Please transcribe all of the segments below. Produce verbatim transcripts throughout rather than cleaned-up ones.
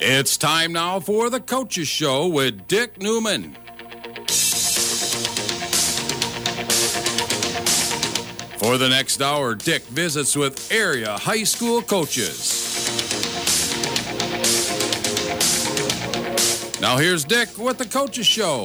It's time now for the Coaches Show with Dick Newman. For the next hour, Dick visits with area high school coaches. Now here's Dick with the Coaches Show.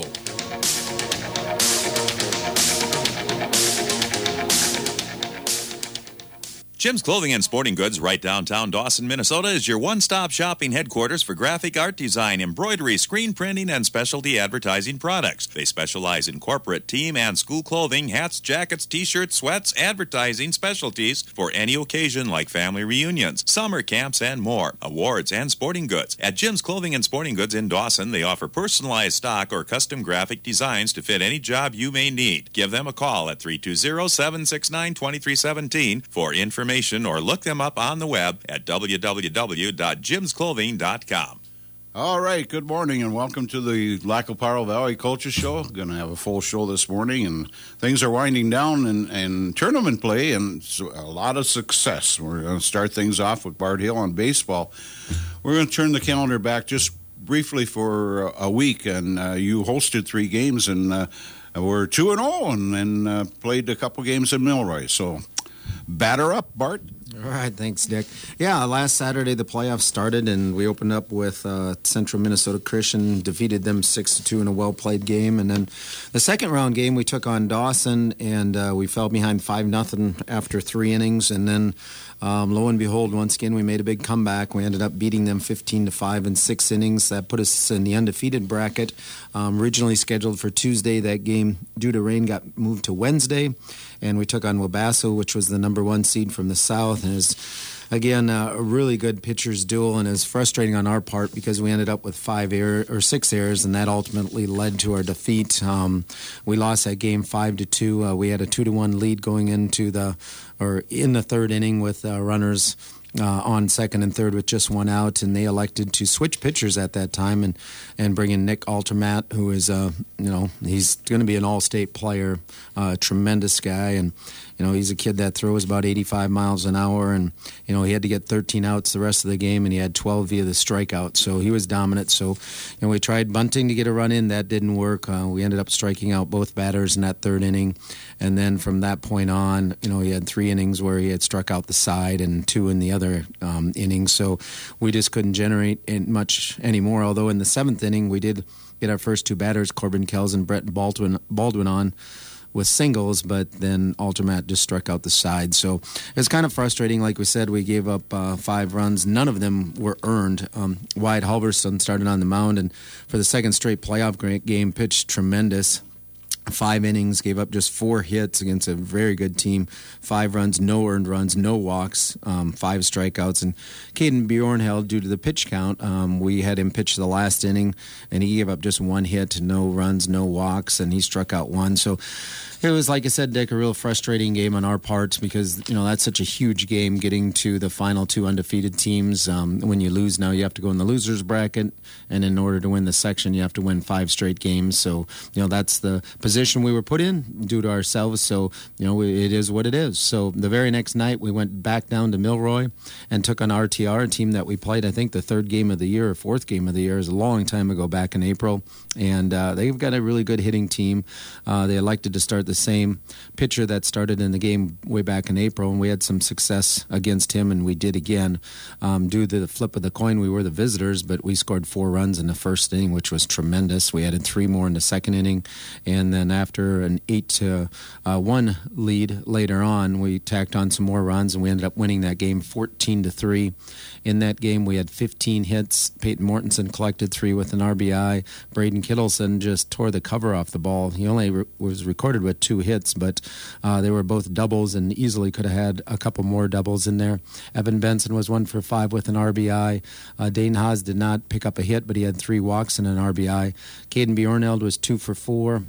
Jim's Clothing and Sporting Goods, right downtown Dawson, Minnesota, is your one-stop shopping headquarters for graphic art design, embroidery, screen printing, and specialty advertising products. They specialize in corporate, team, and school clothing, hats, jackets, t-shirts, sweats, advertising specialties for any occasion like family reunions, summer camps, and more. Awards and sporting goods. At Jim's Clothing and Sporting Goods in Dawson, they offer personalized stock or custom graphic designs to fit any job you may need. Give them a call at three two zero, seven six nine, two three one seven for information, or look them up on the web at w w w dot jims clothing dot com. All right, good morning and welcome to the Lacoparo Valley Coaches Show. Going to have a full show this morning, and things are winding down in, in tournament play, and so a lot of success. We're going to start things off with Bard Hill on baseball. We're going to turn the calendar back just briefly for a week, and uh, you hosted three games, and uh, we're two and oh, and, and uh, played a couple games in Milroy, so batter up, Bart. All right, thanks, Dick. Yeah, last Saturday the playoffs started, and we opened up with uh, Central Minnesota Christian, defeated them six to two in a well-played game. And then the second round game, we took on Dawson, and uh, we fell behind five nothing after three innings. And then, um, lo and behold, once again, we made a big comeback. We ended up beating them fifteen to five in six innings. That put us in the undefeated bracket. Um, originally scheduled for Tuesday, that game, due to rain, got moved to Wednesday. And we took on Wabasso, which was the number one seed from the south. And is again uh, a really good pitcher's duel, and is frustrating on our part because we ended up with five error or six errors, and that ultimately led to our defeat. Um, we lost that game five to two. Uh, we had a two to one lead going into the or in the third inning with uh, runners Uh, on second and third with just one out, and they elected to switch pitchers at that time and, and bring in Nick Altermat, who is, uh, you know, he's going to be an all-state player, uh, a tremendous guy, and, you know, he's a kid that throws about eighty-five miles an hour, and, you know, he had to get thirteen outs the rest of the game, and he had twelve via the strikeout, so he was dominant. So, you know, we tried bunting to get a run in. That didn't work. Uh, we ended up striking out both batters in that third inning, and then from that point on, you know, he had three innings where he had struck out the side and two in the other Um, innings, so we just couldn't generate much anymore. Although in the seventh inning, we did get our first two batters, Corbin Kells and Brett Baldwin, Baldwin on with singles, but then Altermat just struck out the side. So it's kind of frustrating. Like we said, we gave up uh, five runs. None of them were earned. Um, Wyatt Halverson started on the mound, and for the second straight playoff game, pitched tremendous. Five innings, gave up just four hits against a very good team. Five runs, no earned runs, no walks, um, five strikeouts. And Caden Bjornheld, due to the pitch count, um, we had him pitch the last inning, and he gave up just one hit, no runs, no walks, and he struck out one. So it was, like I said, Dick, a real frustrating game on our part because, you know, that's such a huge game getting to the final two undefeated teams. Um, when you lose now, you have to go in the loser's bracket, and in order to win the section, you have to win five straight games. So, you know, that's the position we were put in due to ourselves. So, you know, it is what it is. So the very next night, we went back down to Milroy and took on R T R, a team that we played, I think, the third game of the year or fourth game of the year. It was a long time ago, back in April. And uh, they've got a really good hitting team. Uh, they elected to start the same pitcher that started in the game way back in April, and we had some success against him, and we did again. Um, due to the flip of the coin, we were the visitors, but we scored four runs in the first inning, which was tremendous. We added three more in the second inning, and then after an eight to one lead later on, we tacked on some more runs, and we ended up winning that game fourteen to three. In that game, we had fifteen hits. Peyton Mortensen collected three with an R B I. Braden Kittleson just tore the cover off the ball. He only re- was recorded with two hits, but uh, they were both doubles and easily could have had a couple more doubles in there. Evan Benson was one for five with an R B I. Uh, Dane Haas did not pick up a hit, but he had three walks and an R B I. Caden Bjorneld was two for four. He had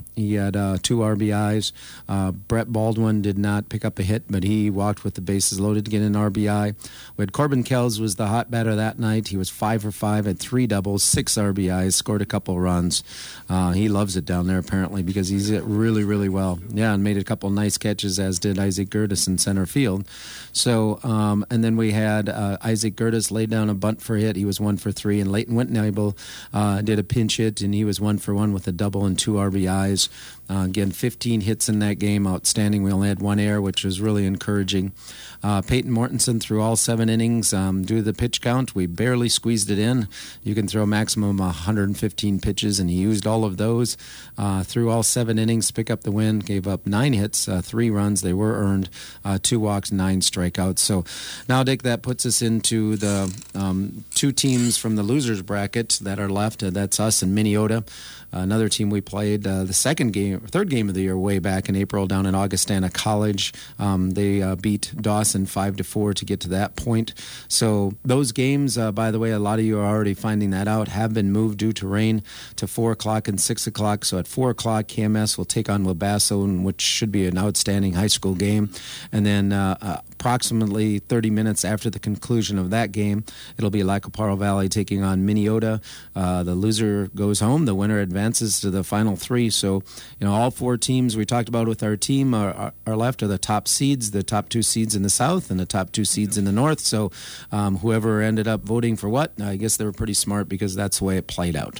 had uh, two R B Is. Uh, Brett Baldwin did not pick up a hit, but he walked with the bases loaded to get an R B I. We had Corbin Kells was the hot batter that night. He was five for five, had three doubles, six R B Is, scored a couple runs. Uh, he loves it down there apparently because he's hit really, really well. Yeah, and made a couple nice catches, as did Isaac Gertis in center field. So, um, and then we had uh, Isaac Gertis laid down a bunt for a hit. He was one for three, and Leighton Whitnable uh, did a pinch hit, and he was one for one with a double and two R B Is. Uh, again, fifteen hits in that game, outstanding. We only had one error, which was really encouraging. Uh, Peyton Mortensen threw all seven innings. Um, due to the pitch count, we barely squeezed it in. You can throw a maximum of one hundred fifteen pitches, and he used all of those. Uh, threw all seven innings to pick up the win, gave up nine hits, uh, three runs. They were earned, uh, two walks, nine strikeouts. So now, Dick, that puts us into the um, two teams from the losers bracket that are left. Uh, that's us and Minneota. Another team we played uh, the second game, third game of the year, way back in April down in Augustana College. Um, they uh, beat Dawson five to four to get to that point. So those games, uh, by the way, a lot of you are already finding that out, have been moved due to rain to four o'clock and six o'clock. So at four o'clock, K M S will take on Wabasso, which should be an outstanding high school game. And then uh, uh, approximately thirty minutes after the conclusion of that game, it'll be Lacoparo Valley taking on Minneota. Uh, the loser goes home. The winner advances to the final three. So, you know, all four teams we talked about with our team are, are, are left are the top seeds, the top two seeds in the South and the top two seeds in the North. So um, whoever ended up voting for what, I guess they were pretty smart because that's the way it played out.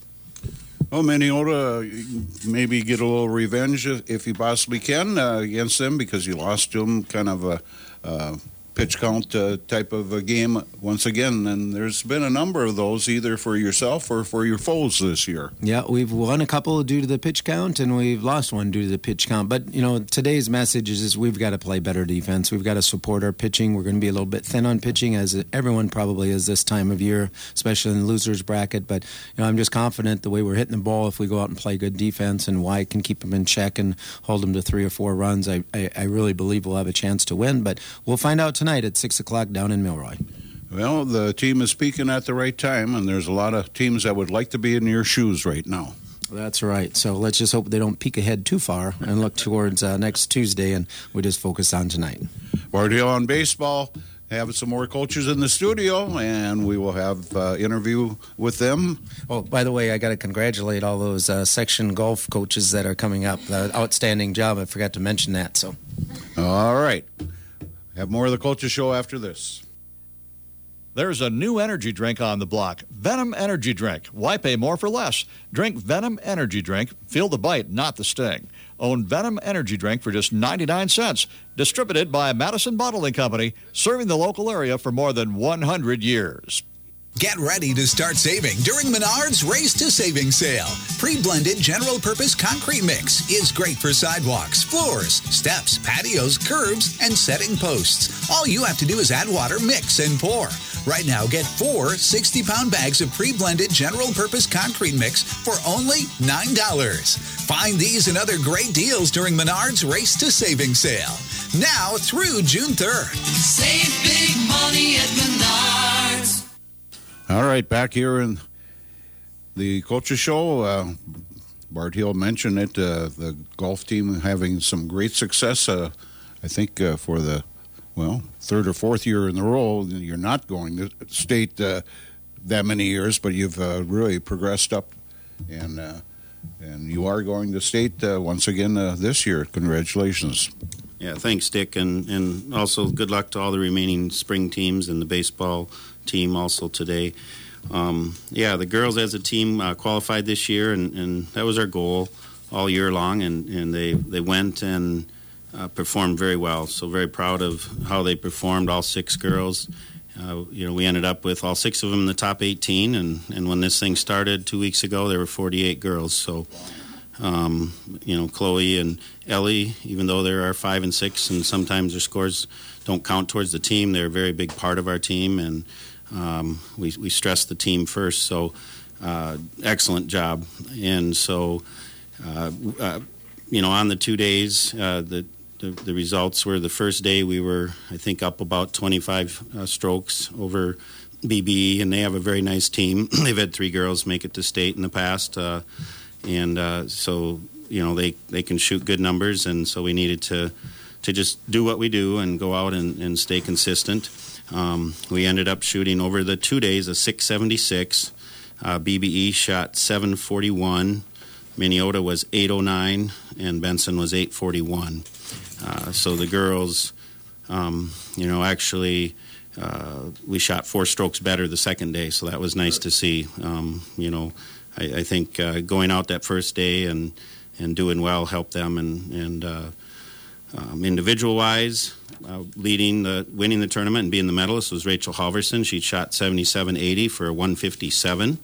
Well, Minneota, maybe get a little revenge if you possibly can uh, against them because you lost to them, kind of a uh, pitch count uh, type of a game once again. And there's been a number of those either for yourself or for your foes this year. Yeah, we've won a couple due to the pitch count, and we've lost one due to the pitch count. But, you know, today's message is, is we've got to play better defense. We've got to support our pitching. We're going to be a little bit thin on pitching, as everyone probably is this time of year, especially in the losers bracket. But, you know, I'm just confident the way we're hitting the ball, if we go out and play good defense and Wyatt can keep them in check and hold them to three or four runs, I, I, I really believe we'll have a chance to win. But we'll find out tonight at six o'clock down in Milroy. Well, the team is speaking at the right time, and there's a lot of teams that would like to be in your shoes right now. That's right. So let's just hope they don't peek ahead too far and look towards uh, next Tuesday, and we just focus on tonight. Bard Hill on baseball. Have some more coaches in the studio, and we will have uh, interview with them. Oh, by the way, I got to congratulate all those uh, section golf coaches that are coming up. Uh, outstanding job. I forgot to mention that. So, all right. Have more of the Coaches Show after this. There's a new energy drink on the block, Venom Energy Drink. Why pay more for less? Drink Venom Energy Drink. Feel the bite, not the sting. Own Venom Energy Drink for just ninety-nine cents. Distributed by Madison Bottling Company, serving the local area for more than one hundred years. Get ready to start saving during Menards Race to Savings Sale. Pre-blended general-purpose concrete mix is great for sidewalks, floors, steps, patios, curbs, and setting posts. All you have to do is add water, mix, and pour. Right now, get four sixty-pound bags of pre-blended general-purpose concrete mix for only nine dollars. Find these and other great deals during Menards Race to Savings Sale. Now through June third. Save big money at Menards. All right, back here in the Coaches Show, uh, Bart Hill mentioned it, uh, the golf team having some great success, uh, I think, uh, for the, well, third or fourth year in a row. You're not going to state uh, that many years, but you've uh, really progressed up, and uh, and you are going to state uh, once again uh, this year. Congratulations. Yeah, thanks, Dick, and, and also good luck to all the remaining spring teams and the baseball team also today. Um, yeah, the girls as a team uh, qualified this year, and, and that was our goal all year long, and, and they, they went and uh, performed very well. So very proud of how they performed, all six girls. Uh, you know, we ended up with all six of them in the top eighteen, and, and when this thing started two weeks ago, there were forty-eight girls. So, um, you know, Chloe and Ellie, even though there are five and six, and sometimes their scores don't count towards the team, they're a very big part of our team, and um, we, we stress the team first. So, uh, excellent job. And so, uh, uh, you know, on the two days, uh, the The, the results were the first day we were, I think, up about twenty-five uh, strokes over B B E, and they have a very nice team. They've had three girls make it to state in the past, uh, and uh, so you know, they, they can shoot good numbers, and so we needed to to just do what we do and go out and, and stay consistent. Um, we ended up shooting over the two days a six seventy-six. Uh, B B E shot seven forty-one. Minneota was eight oh nine, and Benson was eight forty-one. Uh, so the girls, um, you know, actually, uh, we shot four strokes better the second day, so that was nice to see. Um, you know, I, I think uh, going out that first day and, and doing well helped them, and, and uh, um, individual-wise, uh, leading the, winning the tournament and being the medalist was Rachel Halverson. She shot seventy-seven eighty for a one fifty-seven.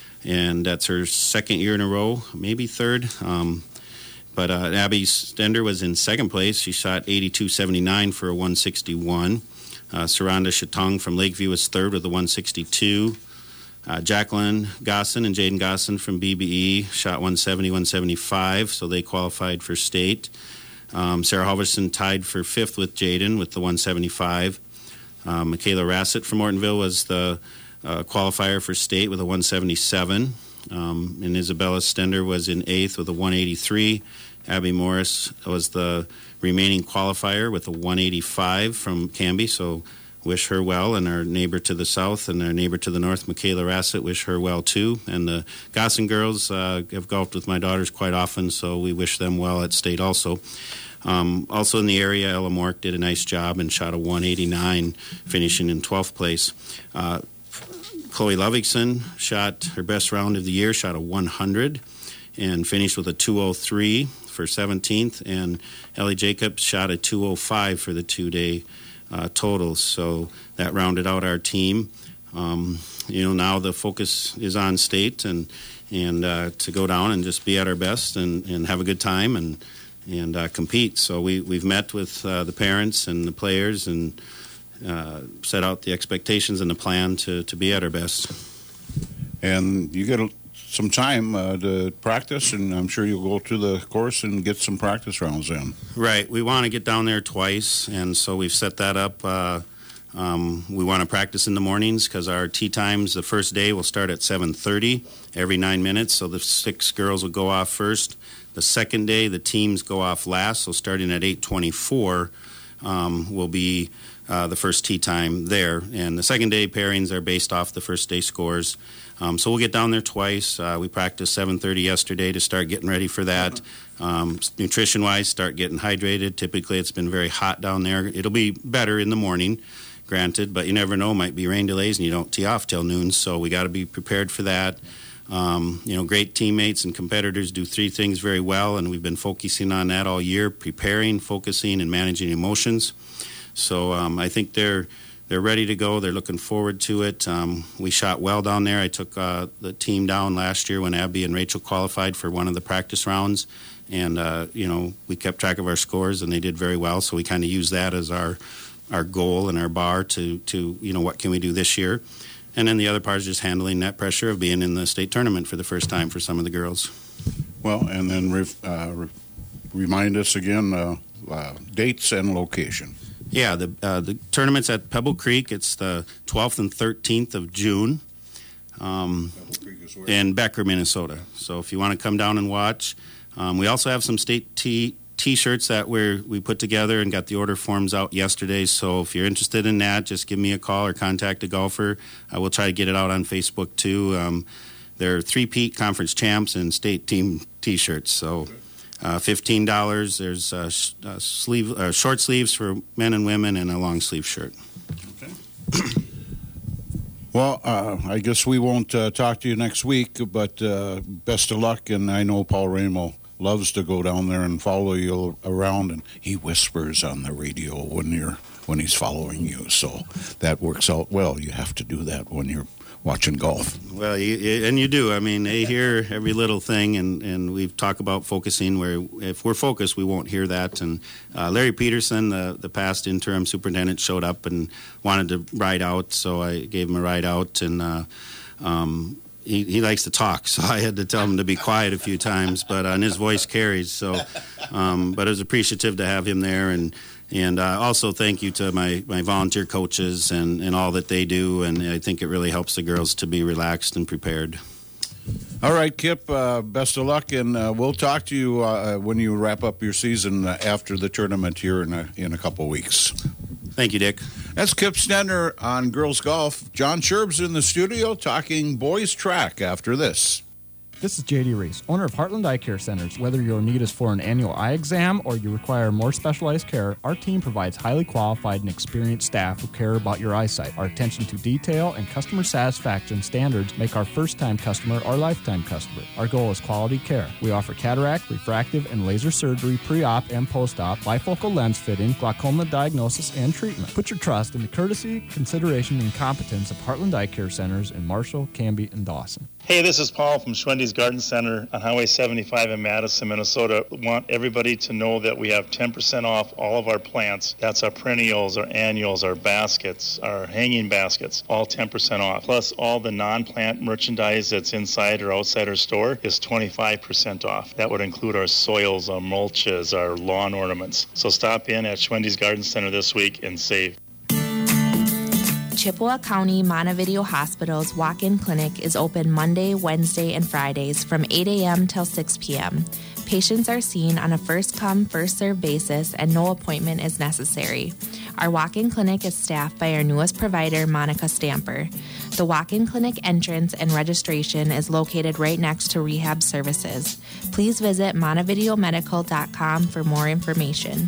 And that's her second year in a row, maybe third. Um, but uh, Abby Stender was in second place. She shot eighty-two seventy-nine for a one sixty-one. Uh, Saranda Shatong from Lakeview was third with a one sixty-two. Uh, Jacqueline Gosson and Jaden Gosson from B B E shot one seventy, one seventy-five, so they qualified for state. Um, Sarah Halverson tied for fifth with Jaden with the one seventy-five. Uh, Michaela Rassett from Ortonville was the Uh, qualifier for state with a one seventy-seven, um, and Isabella Stender was in eighth with a one eighty-three. Abby Morris was the remaining qualifier with a one eighty-five from Canby, so wish her well. And our neighbor to the south and our neighbor to the north, Michaela Rassett, wish her well too. And the Gosson girls uh, have golfed with my daughters quite often, so we wish them well at state also. Um, also in the area, Ella Mork did a nice job and shot a one eighty-nine, finishing in twelfth place. Uh, Chloe Lovickson shot her best round of the year, shot a one hundred, and finished with a two oh three for seventeenth. And Ellie Jacobs shot a two oh five for the two-day uh, total. So that rounded out our team. Um, you know, now the focus is on state and and uh, to go down and just be at our best and, and have a good time and and uh, compete. So we we've met with uh, the parents and the players and Uh, set out the expectations and the plan to, to be at our best. And you get a, some time uh, to practice, and I'm sure you'll go to the course and get some practice rounds in. Right. We want to get down there twice, and so we've set that up. Uh, um, we want to practice in the mornings because our tee times the first day will start at seven thirty every nine minutes, so the six girls will go off first. The second day, the teams go off last, so starting at eight twenty-four um, will be Uh, the first tee time there. And the second day pairings are based off the first day scores. Um, so we'll get down there twice. Uh, we practiced seven thirty yesterday to start getting ready for that. Um, nutrition-wise, start getting hydrated. Typically, it's been very hot down there. It'll be better in the morning, granted, but you never know. Might be rain delays, and you don't tee off till noon, so we got to be prepared for that. Um, you know, great teammates and competitors do three things very well, and we've been focusing on that all year, preparing, focusing, and managing emotions. So um, I think they're they're ready to go. They're looking forward to it. Um, we shot well down there. I took uh, the team down last year when Abby and Rachel qualified for one of the practice rounds, and uh, you know we kept track of our scores, and they did very well. So we kind of used that as our our goal and our bar to to you know what can we do this year, and then the other part is just handling that pressure of being in the state tournament for the first time for some of the girls. Well, and then re- uh, re- remind us again uh, uh, dates and location. Yeah, the uh, the tournament's at Pebble Creek. It's the twelfth and thirteenth of June um, in Becker, Minnesota. So if you want to come down and watch. Um, we also have some state t- T-shirts that we we put together and got the order forms out yesterday. So if you're interested in that, just give me a call or contact a golfer. I will try to get it out on Facebook too. Um, they're three-peat conference champs and state team T-shirts. So Uh, fifteen dollars. There's uh, sh- uh, sleeve, uh, short sleeves for men and women and a long sleeve shirt. Okay. Well, uh, I guess we won't uh, talk to you next week, but uh, best of luck. And I know Paul Ramo loves to go down there and follow you around, and he whispers on the radio when you're when he's following you. So that works out well. You have to do that when you're watching golf. Well, you, and you do. I mean, they hear every little thing, and, and we've talked about focusing where if we're focused, we won't hear that. And uh, Larry Peterson, the, the past interim superintendent, showed up and wanted to ride out, so I gave him a ride out, and uh, um, he, he likes to talk, so I had to tell him to be quiet a few times, but uh, and his voice carries. So, um, but I was appreciative to have him there, and And uh, also thank you to my, my volunteer coaches and, and all that they do, and I think it really helps the girls to be relaxed and prepared. All right, Kip, uh, best of luck, and uh, we'll talk to you uh, when you wrap up your season uh, after the tournament here in a, in a couple weeks. Thank you, Dick. That's Kip Stender on girls golf. John Sherb's in the studio talking boys track after this. This is J D Reese, owner of Heartland Eye Care Centers. Whether your need is for an annual eye exam or you require more specialized care, our team provides highly qualified and experienced staff who care about your eyesight. Our attention to detail and customer satisfaction standards make our first-time customer our lifetime customer. Our goal is quality care. We offer cataract, refractive, and laser surgery pre-op and post-op, bifocal lens fitting, glaucoma diagnosis, and treatment. Put your trust in the courtesy, consideration, and competence of Heartland Eye Care Centers in Marshall, Canby, and Dawson. Hey, this is Paul from Schwendy's Garden Center on Highway seventy-five in Madison, Minnesota. We want everybody to know that we have ten percent off all of our plants. That's our perennials, our annuals, our baskets, our hanging baskets, all ten percent off. Plus, all the non-plant merchandise that's inside or outside our store is twenty-five percent off. That would include our soils, our mulches, our lawn ornaments. So stop in at Schwendy's Garden Center this week and save. Chippewa County Montevideo Hospital's walk-in clinic is open Monday, Wednesday, and Fridays from eight a.m. till six p.m. Patients are seen on a first-come, first-served basis, and no appointment is necessary. Our walk-in clinic is staffed by our newest provider, Monica Stamper. The walk-in clinic entrance and registration is located right next to rehab services. Please visit montevideo medical dot com for more information.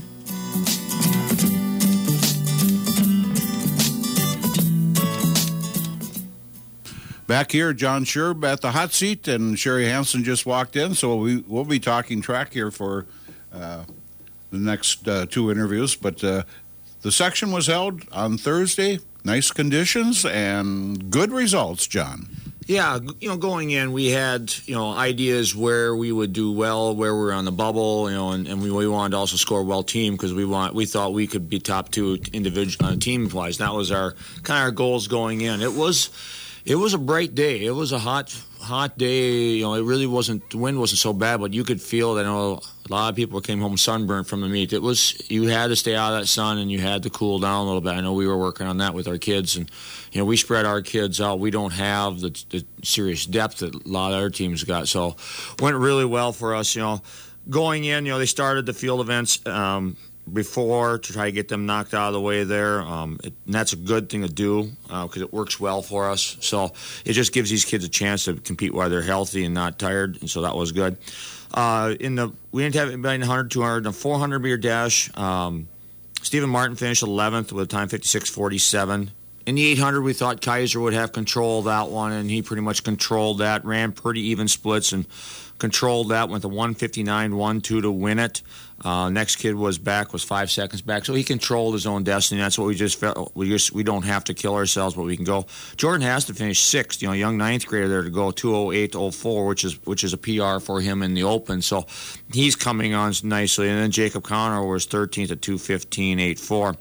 Back here, John Sherb at the hot seat, and Sherry Hansen just walked in, so we, we'll be talking track here for uh, the next uh, two interviews. But uh, the section was held on Thursday. Nice conditions and good results, John. Yeah, you know, going in, we had, you know, ideas where we would do well, where we were on the bubble, you know, and, and we, we wanted to also score well team because we want we thought we could be top two individual uh, team-wise. That was our kind of our goals going in. It was... It was a bright day. It was a hot, hot day. You know, it really wasn't. The wind wasn't so bad, but you could feel that. You know, a lot of people came home sunburned from the meet. It was. You had to stay out of that sun, and you had to cool down a little bit. I know we were working on that with our kids, and you know, we spread our kids out. We don't have the, the serious depth that a lot of other teams got. So, went really well for us. You know, going in, you know, they started the field events. Um, before to try to get them knocked out of the way there. Um, it, and that's a good thing to do because uh, it works well for us. So it just gives these kids a chance to compete while they're healthy and not tired, and so that was good. Uh, in the We didn't have anybody in one hundred, two hundred. In the four hundred meter dash, um, Stephen Martin finished eleventh with a time fifty-six forty-seven. In the eight hundred, we thought Kaiser would have control of that one, and he pretty much controlled that, ran pretty even splits, and controlled that, went to one fifty-nine one two to win it. Uh, next kid was back, was five seconds back, so he controlled his own destiny. That's what we just felt. We just we don't have to kill ourselves, but we can go. Jordan has to finish sixth. You know, young ninth grader there to go two oh eight oh four, which is which is a P R for him in the Open. So he's coming on nicely. And then Jacob Connor was thirteenth at two fifteen eighty-four.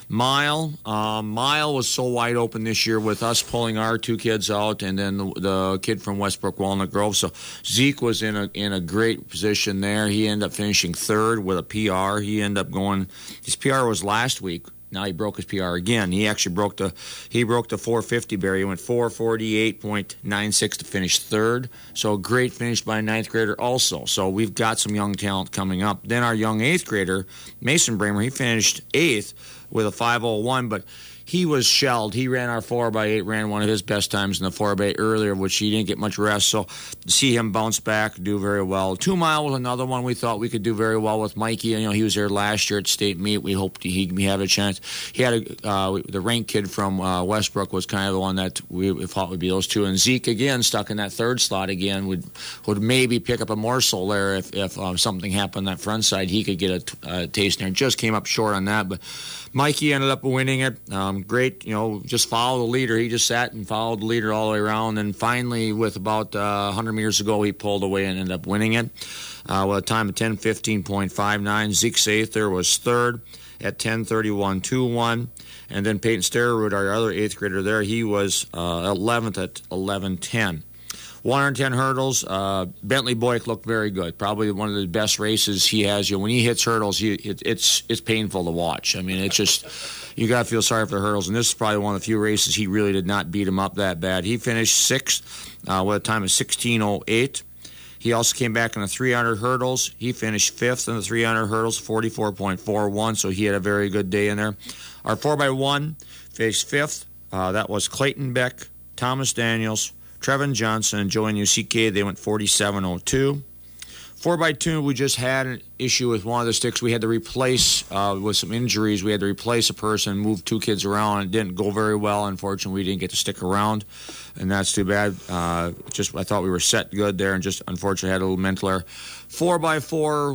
Mile, um, Mile was so wide open this year with us pulling our two kids out, and then the, the kid from Westbrook Walnut Grove. So Zeke was in a in a great position there. He ended up finishing third with a P R. He ended up going. His P R was last week. Now he broke his P R again. He actually broke the he broke the four fifty barrier. He went four forty-eight point nine six to finish third. So a great finish by a ninth grader also. So we've got some young talent coming up. Then our young eighth grader, Mason Bramer, he finished eighth with a five oh one, but he was shelled. He ran our four by eight, ran one of his best times in the four by eight earlier, which he didn't get much rest. So to see him bounce back, do very well. Two mile was another one we thought we could do very well with Mikey. You know, he was there last year at state meet. We hoped he'd have a chance. He had a, uh, the ranked kid from uh, Westbrook was kind of the one that we thought would be those two. And Zeke again stuck in that third slot again would would maybe pick up a morsel there if if um, something happened on that front side. He could get a, t- a taste there. Just came up short on that, but Mikey ended up winning it. Um, great, you know, just follow the leader. He just sat and followed the leader all the way around. And finally, with about uh, one hundred meters to go, he pulled away and ended up winning it uh, with a time of ten fifteen point five nine. Zeke Saith there was third at ten thirty-one twenty-one. And then Peyton Sterrerud, our other eighth grader there, he was uh, eleventh at eleven ten. one hundred ten hurdles. Uh, Bentley Boyk looked very good. Probably one of the best races he has. You know, when he hits hurdles, he, it, it's it's painful to watch. I mean, it's just you got to feel sorry for the hurdles. And this is probably one of the few races he really did not beat him up that bad. He finished sixth uh, with a time of sixteen oh eight. He also came back in the three hundred hurdles. He finished fifth in the three hundred hurdles, forty-four point four one, so he had a very good day in there. Our four by one finished fifth. Uh, that was Clayton Beck, Thomas Daniels, Trevin Johnson, and Joey Nusike. They went forty-seven oh two. four by two, we just had an issue with one of the sticks. We had to replace, uh, with some injuries, we had to replace a person, move two kids around. It didn't go very well. Unfortunately, we didn't get to stick around, and that's too bad. Uh, just I thought we were set good there, and just unfortunately had a little mental error. four by four,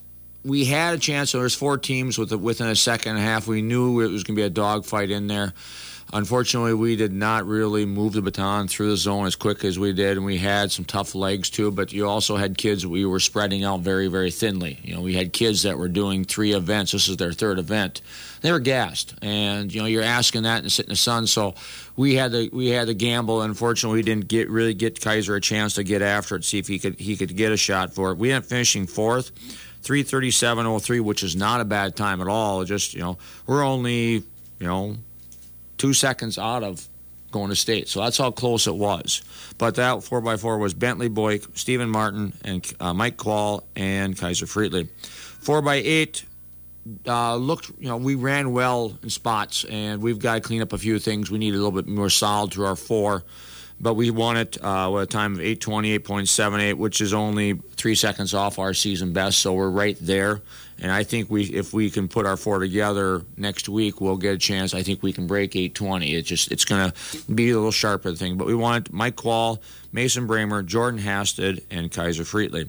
we had a chance. So there's four teams with within a second and a half. We knew it was going to be a dogfight in there. Unfortunately, we did not really move the baton through the zone as quick as we did, and we had some tough legs too. But you also had kids we were spreading out very, very thinly. You know, we had kids that were doing three events. This is their third event. They were gassed, and you know you're asking that and sit in the sun. So we had to we had to gamble. Unfortunately, we didn't get really get Kaiser a chance to get after it, see if he could he could get a shot for it. We ended up finishing fourth, three thirty-seven oh three, which is not a bad time at all. Just you know we're only you know. two seconds out of going to state. So that's how close it was. But that four by four was Bentley Boyk, Stephen Martin, and uh, Mike Quall, and Kaiser Friedley. four by eight uh, looked, you know, we ran well in spots, and we've got to clean up a few things. We need a little bit more solid to our four. But we won it uh, with a time of eight twenty-eight point seven eight, which is only three seconds off our season best, so we're right there. And I think we, if we can put our four together next week, we'll get a chance. I think we can break eight twenty. It's just it's going to be a little sharper thing. But we want Mike Quall, Mason Bramer, Jordan Hasted, and Kaiser Friedley.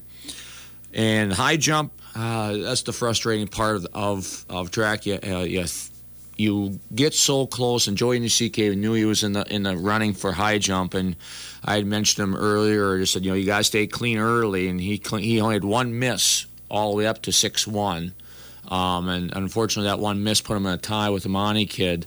And high jump, uh, that's the frustrating part of of, of track. You, uh, you you get so close, and Joey Nusike knew he was in the in the running for high jump, and I had mentioned him earlier. I just said, you know, you got to stay clean early, and he he only had one miss all the way up to six one, um, and unfortunately that one miss put him in a tie with the Monty kid,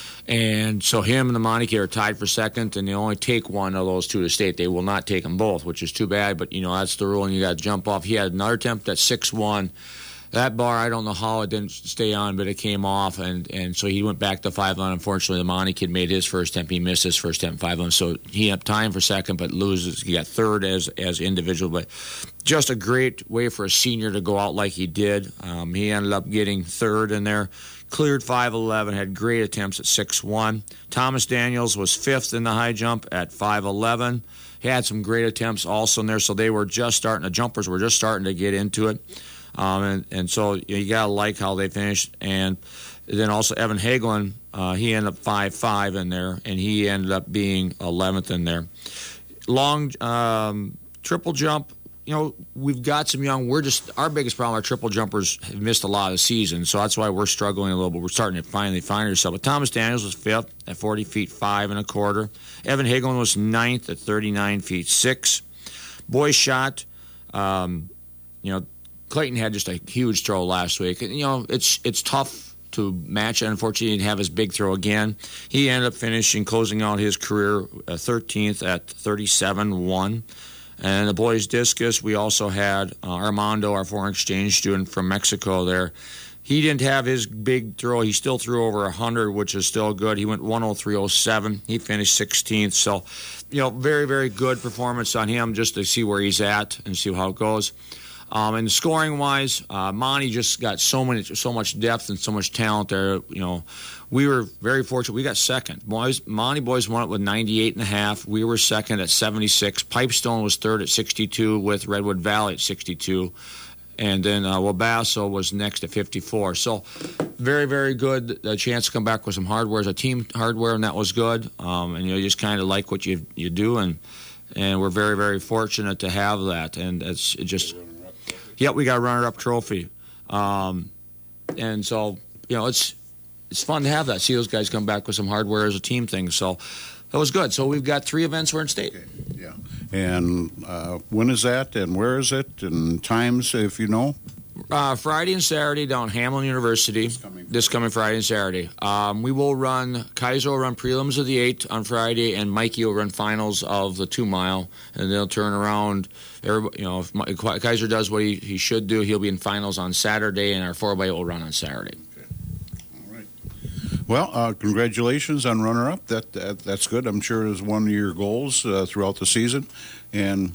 and so him and the Monty kid are tied for second, and they only take one of those two to state. They will not take them both, which is too bad, but you know that's the rule, and you got to jump off. He had another attempt at six one. That bar, I don't know how it didn't stay on, but it came off, and, and so he went back to five line. Unfortunately, the Monty kid made his first attempt. He missed his first attempt, five line. So he ended up tying for second, but loses. He got third as as individual. But just a great way for a senior to go out like he did. Um, he ended up getting third in there. Cleared five eleven, had great attempts at six one. Thomas Daniels was fifth in the high jump at five eleven. He had some great attempts also in there, so they were just starting. The jumpers were just starting to get into it. Um, and, and so you got to like how they finished. And then also Evan Hagelin, uh, he ended up five five in there, and he ended up being eleventh in there. Long um, triple jump, you know, we've got some young. We're just, our biggest problem, our triple jumpers have missed a lot of the season, so that's why we're struggling a little bit. We're starting to finally find ourselves. But Thomas Daniels was fifth at forty feet five and a quarter. Evan Hagelin was ninth at thirty-nine feet six. Boys shot, um, you know, Clayton had just a huge throw last week. And, you know, it's it's tough to match. Unfortunately, he didn't have his big throw again. He ended up finishing, closing out his career uh, thirteenth at thirty-seven one. And the boys' discus, we also had uh, Armando, our foreign exchange student from Mexico there. He didn't have his big throw. He still threw over one hundred, which is still good. He went one oh three oh seven. He finished sixteenth. So, you know, very, very good performance on him just to see where he's at and see how it goes. Um, and scoring-wise, uh, Monty just got so many, so much depth and so much talent there. You know, we were very fortunate. We got second. Boys, Monty boys won it with ninety-eight and a half. We were second at seventy-six. Pipestone was third at sixty-two, with Redwood Valley at sixty-two, and then uh, Wabasso was next at fifty-four. So, very, very good. A chance to come back with some hardware as a team hardware, and that was good. Um, and you know, you just kind of like what you you do, and and we're very, very fortunate to have that. And it's it just. Yep, we got a runner-up trophy, um, and so you know it's it's fun to have that. See those guys come back with some hardware as a team thing. So that was good. So we've got three events. We're in state. Okay. Yeah, and uh, when is that, and where is it, and times if you know. Uh, Friday and Saturday down Hamlin University. This coming, this coming Friday and Saturday. Um, we will run, Kaiser will run prelims of the eight on Friday, and Mikey will run finals of the two mile, and they'll turn around. Everybody, you know, if Kaiser does what he, he should do, he'll be in finals on Saturday, and our four by eight will run on Saturday. Okay. All right. Well, uh, congratulations on runner-up. That, that That's good. I'm sure it was one of your goals uh, throughout the season. And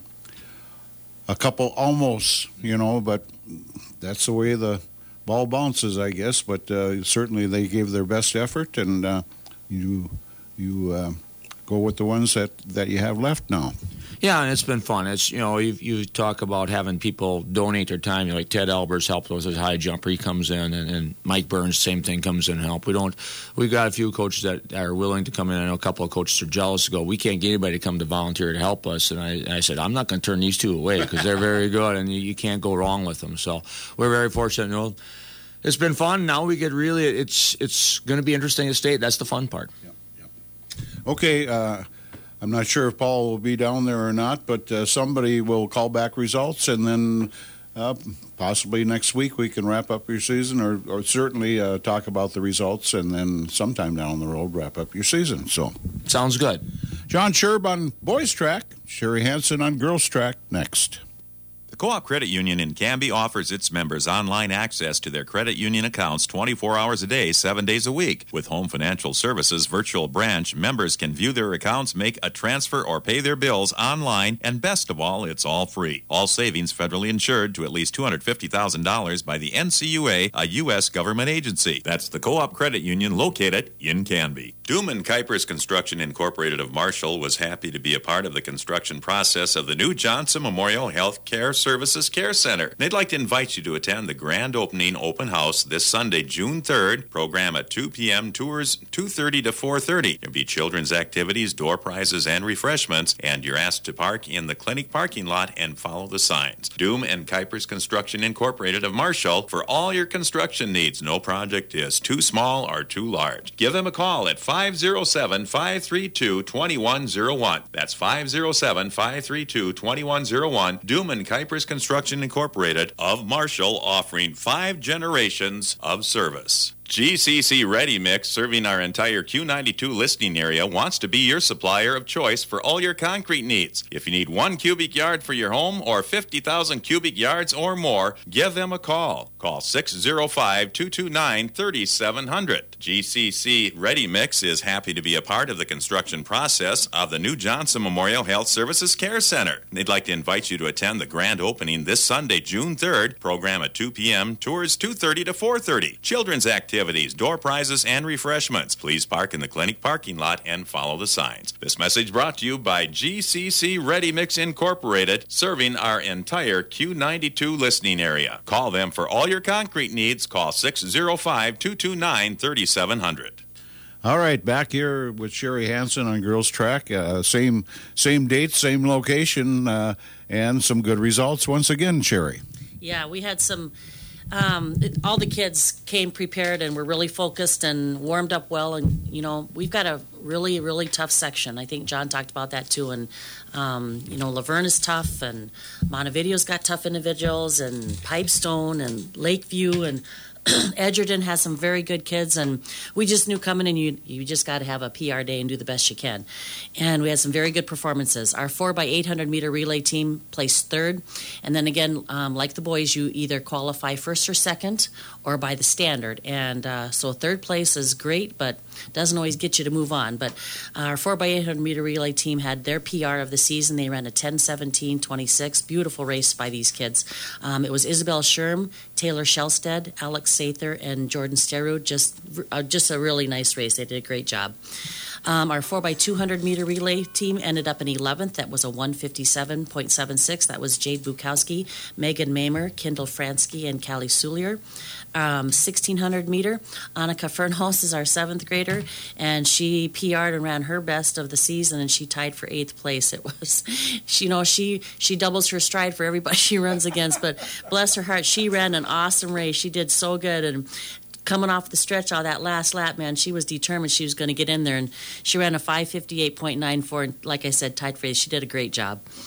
a couple almost, you know, but that's the way the ball bounces, I guess. But uh, certainly they gave their best effort, and uh, you you uh, go with the ones that, that you have left now. Yeah, and it's been fun. It's you know you you talk about having people donate their time. You know, like Ted Alberts helped us as a high jumper. He comes in, and, and Mike Burns, same thing, comes in and help. We don't. We've got a few coaches that are willing to come in. I know a couple of coaches are jealous to go. We can't get anybody to come to volunteer to help us. And I, and I said I'm not going to turn these two away because they're very good, and you, you can't go wrong with them. So we're very fortunate. You know, it's been fun. Now we get really. It's it's going to be interesting to state. That's the fun part. Yep, yep. Okay. Uh, I'm not sure if Paul will be down there or not, but uh, somebody will call back results, and then uh, possibly next week we can wrap up your season, or, or certainly uh, talk about the results, and then sometime down the road wrap up your season. So sounds good. John Sherb on boys track, Sherry Hansen on girls track next. The Co-op Credit Union in Canby offers its members online access to their credit union accounts twenty-four hours a day, seven days a week. With Home Financial Services Virtual Branch, members can view their accounts, make a transfer, or pay their bills online, and best of all, it's all free. All savings federally insured to at least two hundred fifty thousand dollars by the N C U A, a U S government agency. That's the Co-op Credit Union located in Canby. Doom and Kuipers Construction Incorporated of Marshall was happy to be a part of the construction process of the new Johnson Memorial Health Care Services Care Center. They'd like to invite you to attend the grand opening open house this Sunday, June third. Program at two p.m. Tours two thirty to four thirty. There'll be children's activities, door prizes, and refreshments, and you're asked to park in the clinic parking lot and follow the signs. Doom and Kuipers Construction Incorporated of Marshall for all your construction needs. No project is too small or too large. Give them a call at five oh seven, five three two, two one oh one. That's five oh seven, five three two, two one oh one. Doom and Kuipers Construction Incorporated of Marshall, offering five generations of service. G C C Ready Mix, serving our entire Q ninety-two listening area, wants to be your supplier of choice for all your concrete needs. If you need one cubic yard for your home or fifty thousand cubic yards or more, give them a call. Call six oh five, two two nine, three seven zero zero. G C C Ready Mix is happy to be a part of the construction process of the new Johnson Memorial Health Services Care Center. They'd like to invite you to attend the grand opening this Sunday, June third. Program at two p.m. Tours two thirty to four thirty. Children's activities. Activities, door prizes, and refreshments. Please park in the clinic parking lot and follow the signs. This message brought to you by G C C Ready Mix Incorporated, serving our entire Q ninety-two listening area. Call them for all your concrete needs. Call six oh five, two two nine, three seven zero zero. All right, back here with Sherry Hansen on girls track. Uh, same same date, same location, uh, and some good results once again, Sherry. Yeah, we had some... Um, it, all the kids came prepared and were really focused and warmed up well. And, you know, we've got a really, really tough section. I think John talked about that too. And, um, you know, Laverne is tough, and Montevideo's got tough individuals, and Pipestone and Lakeview and Edgerton has some very good kids, and we just knew coming in you you just got to have a P R day and do the best you can. And we had some very good performances. Our four by eight hundred meter relay team placed third, and then again, um, like the boys, you either qualify first or second or by the standard. And uh, so third place is great, but doesn't always get you to move on. But our four by eight hundred meter relay team had their P R of the season. They ran a ten seventeen twenty-six. Beautiful race by these kids. Um, it was Isabel Sherm, Taylor Shellstead, Alex Sather, and Jordan Sterud. Just, uh, just a really nice race. They did a great job. Um, our four by two hundred meter relay team ended up in eleventh. That was a one fifty-seven point seven six. That was Jade Bukowski, Megan Mamer, Kendall Fransky, and Callie Sulier. Um, sixteen hundred meter, Annika Fernhaus is our seventh grader, and she P R'd and ran her best of the season, and she tied for eighth place. It was, she, you know, she she doubles her stride for everybody she runs against, but bless her heart, she ran an awesome race. She did so good, and coming off the stretch on that last lap, man, she was determined she was going to get in there, and she ran a five fifty-eight point nine four, and like I said, tied for eighth. She did a great job.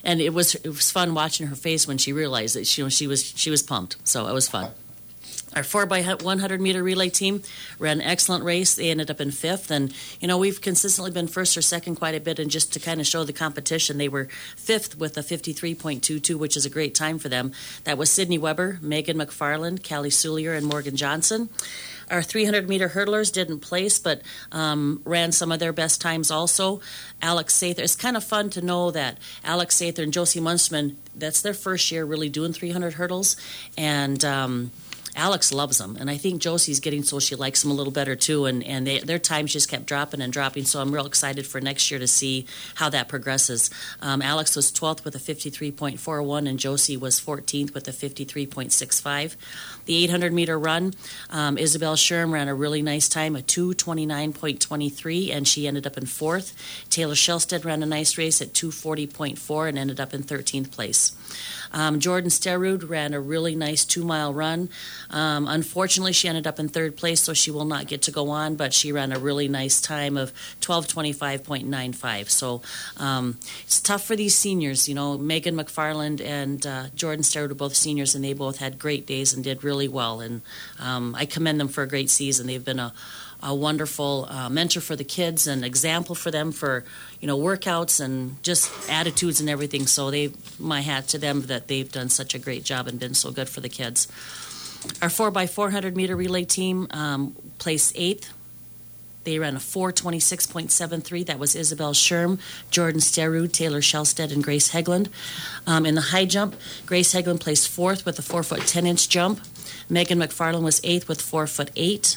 and it was it was fun watching her face when she realized that she, you know, she was she was pumped. So it was fun. Our four by one hundred meter relay team ran an excellent race. They ended up in fifth. And, you know, we've consistently been first or second quite a bit. And just to kind of show the competition, they were fifth with a fifty-three point two two, which is a great time for them. That was Sydney Weber, Megan McFarland, Callie Sulier, and Morgan Johnson. Our three hundred meter hurdlers didn't place, but um, ran some of their best times also. Alex Sather. It's kind of fun to know that Alex Sather and Josie Munsterman, that's their first year really doing three hundred hurdles. And um, Alex loves them, and I think Josie's getting so she likes them a little better too, and, and they, their times just kept dropping and dropping, so I'm real excited for next year to see how that progresses. Um, Alex was twelfth with a fifty-three point four one, and Josie was fourteenth with a fifty-three point six five. The eight hundred meter run, um, Isabel Sherm ran a really nice time, a two twenty-nine point two three, and she ended up in fourth. Taylor Shellstead ran a nice race at two forty point four and ended up in thirteenth place. Um, Jordan Sterud ran a really nice two-mile run. Um, unfortunately, she ended up in third place, so she will not get to go on, but she ran a really nice time of twelve twenty-five point nine five. So um, it's tough for these seniors. You know, Megan McFarland and uh, Jordan Sterud are both seniors, and they both had great days and did really well. And um, I commend them for a great season. They've been a a wonderful uh, mentor for the kids and example for them for, you know, workouts and just attitudes and everything. So they, my hat to them that they've done such a great job and been so good for the kids. Our four by four hundred meter relay team um, placed eighth. They ran a four twenty-six point seven three. That was Isabel Sherm, Jordan Sterud, Taylor Shellstead, and Grace Hegland. Um, in the high jump, Grace Hegland placed fourth with a four foot ten inch jump. Megan McFarland was eighth with four foot eight.